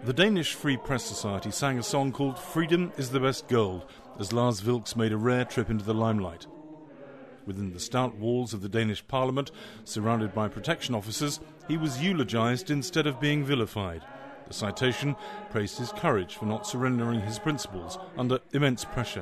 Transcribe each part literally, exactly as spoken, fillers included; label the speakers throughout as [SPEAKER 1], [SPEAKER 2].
[SPEAKER 1] The Danish Free Press Society sang a song called Freedom is the Best Gold as Lars Vilks made a rare trip into the limelight. Within the stout walls of the Danish Parliament, surrounded by protection officers, he was eulogised instead of being vilified. The citation praised his courage for not surrendering his principles under immense pressure.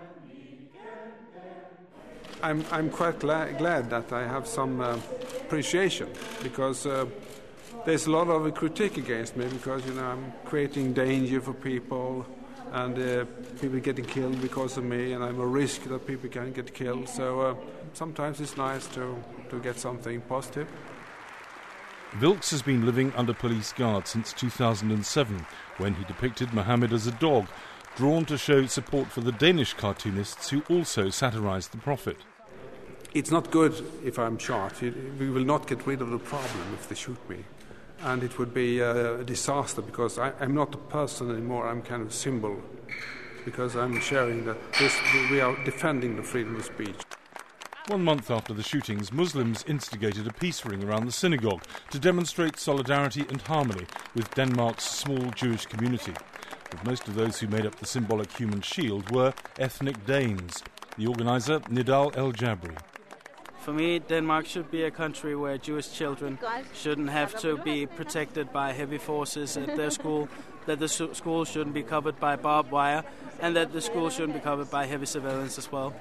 [SPEAKER 2] I'm, I'm quite glad, glad that I have some uh, appreciation, because uh, there's a lot of critique against me, because you know I'm creating danger for people, and uh, people getting killed because of me, and I'm a risk that people can get killed. So uh, sometimes it's nice to, to get something positive.
[SPEAKER 1] Vilks has been living under police guard since two thousand seven, when he depicted Mohammed as a dog, drawn to show support for the Danish cartoonists who also satirised the Prophet.
[SPEAKER 2] It's not good if I'm shot. It, we will not get rid of the problem if they shoot me. And it would be a disaster, because I, I'm not a person anymore, I'm kind of a symbol, because I'm sharing that this, we are defending the freedom of speech.
[SPEAKER 1] One month after the shootings, Muslims instigated a peace ring around the synagogue to demonstrate solidarity and harmony with Denmark's small Jewish community. But most of those who made up the symbolic human shield were ethnic Danes. The organiser, Nidal El Jabri.
[SPEAKER 3] For me, Denmark should be a country where Jewish children shouldn't have to be protected by heavy forces at their school, that the school shouldn't be covered by barbed wire, and that the school shouldn't be covered by heavy surveillance as well.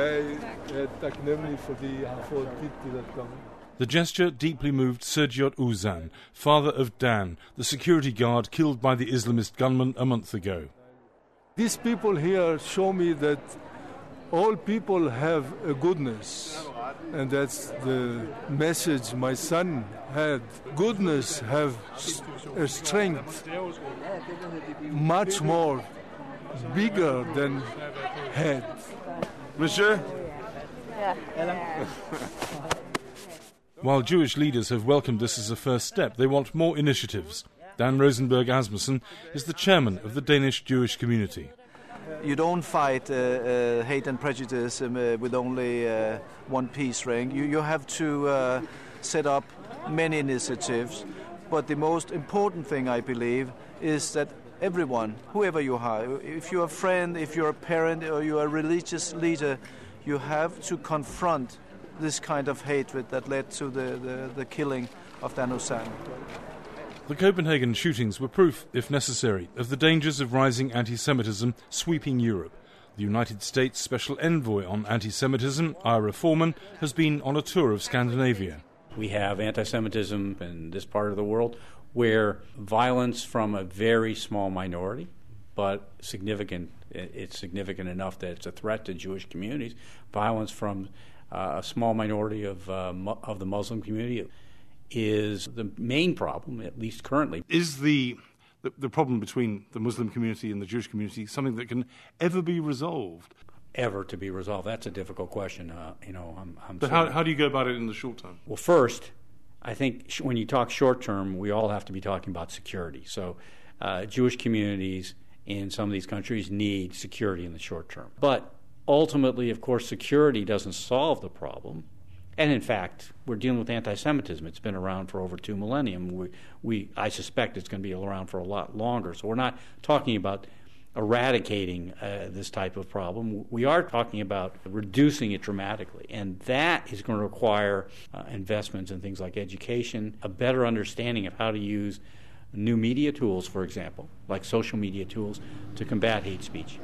[SPEAKER 1] The gesture deeply moved Sergiot Uzan, father of Dan, the security guard killed by the Islamist gunman a month ago.
[SPEAKER 4] These people here show me that all people have a goodness, and that's the message my son had. Goodness have a strength much more bigger than head.
[SPEAKER 1] Monsieur? While Jewish leaders have welcomed this as a first step, they want more initiatives. Dan Rosenberg Asmussen is the chairman of the Danish Jewish community.
[SPEAKER 5] You don't fight uh, uh, hate and prejudice um, uh, with only uh, one peace ring. You, you have to uh, set up many initiatives. But the most important thing, I believe, is that everyone, whoever you are, if you're a friend, if you're a parent, or you're a religious leader, you have to confront this kind of hatred that led to the, the, the killing of Dan Uzan.
[SPEAKER 1] The Copenhagen shootings were proof, if necessary, of the dangers of rising anti-Semitism sweeping Europe. The United States Special Envoy on Anti-Semitism, Ira Foreman, has been on a tour of Scandinavia.
[SPEAKER 6] We have anti-Semitism in this part of the world where violence from a very small minority, but significant, it's significant enough that it's a threat to Jewish communities, violence from uh, a small minority of, uh, mu- of the Muslim community is the main problem, at least currently.
[SPEAKER 1] Is the, the the problem between the Muslim community and the Jewish community something that can ever be resolved?
[SPEAKER 6] Ever to be resolved? That's a difficult question. Uh, you know, I'm. I'm
[SPEAKER 1] but how, how do you go about it in the short term?
[SPEAKER 6] Well, first, I think sh- when you talk short term, we all have to be talking about security. So, uh, Jewish communities in some of these countries need security in the short term. But ultimately, of course, security doesn't solve the problem. And in fact, we're dealing with anti-Semitism. It's been around for over two millennium. We, we, I suspect it's going to be around for a lot longer. So we're not talking about eradicating uh, this type of problem. We are talking about reducing it dramatically. And that is going to require uh, investments in things like education, a better understanding of how to use new media tools, for example, like social media tools, to combat hate speech.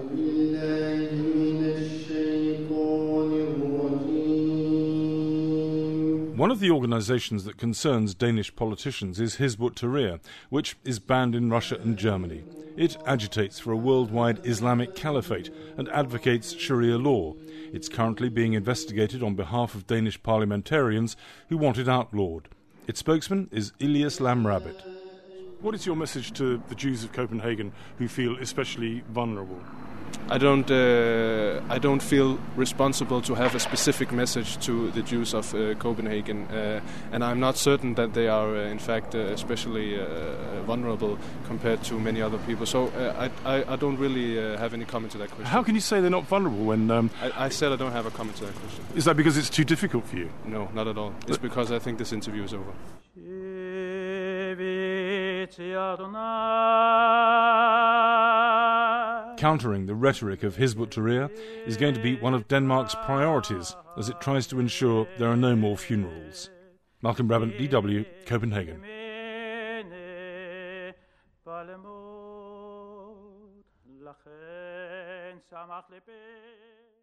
[SPEAKER 1] One of the organizations that concerns Danish politicians is Hizb ut-Tahrir, which is banned in Russia and Germany. It agitates for a worldwide Islamic caliphate and advocates Sharia law. It's currently being investigated on behalf of Danish parliamentarians who want it outlawed. Its spokesman is Elias Lamrabbit. What is your message to the Jews of Copenhagen who feel especially vulnerable?
[SPEAKER 7] I don't. Uh, I don't feel responsible to have a specific message to the Jews of uh, Copenhagen, uh, and I'm not certain that they are, uh, in fact, uh, especially uh, vulnerable compared to many other people. So uh, I, I, I don't really uh, have any comment to that question.
[SPEAKER 1] How can you say they're not vulnerable when? Um,
[SPEAKER 7] I, I said I don't have a comment to that question.
[SPEAKER 1] Is that because it's too difficult for you?
[SPEAKER 7] No, not at all. It's because I think this interview is over.
[SPEAKER 1] Countering the rhetoric of Hizb ut-Tahrir is going to be one of Denmark's priorities as it tries to ensure there are no more funerals. Malcolm Brabant, D W, Copenhagen.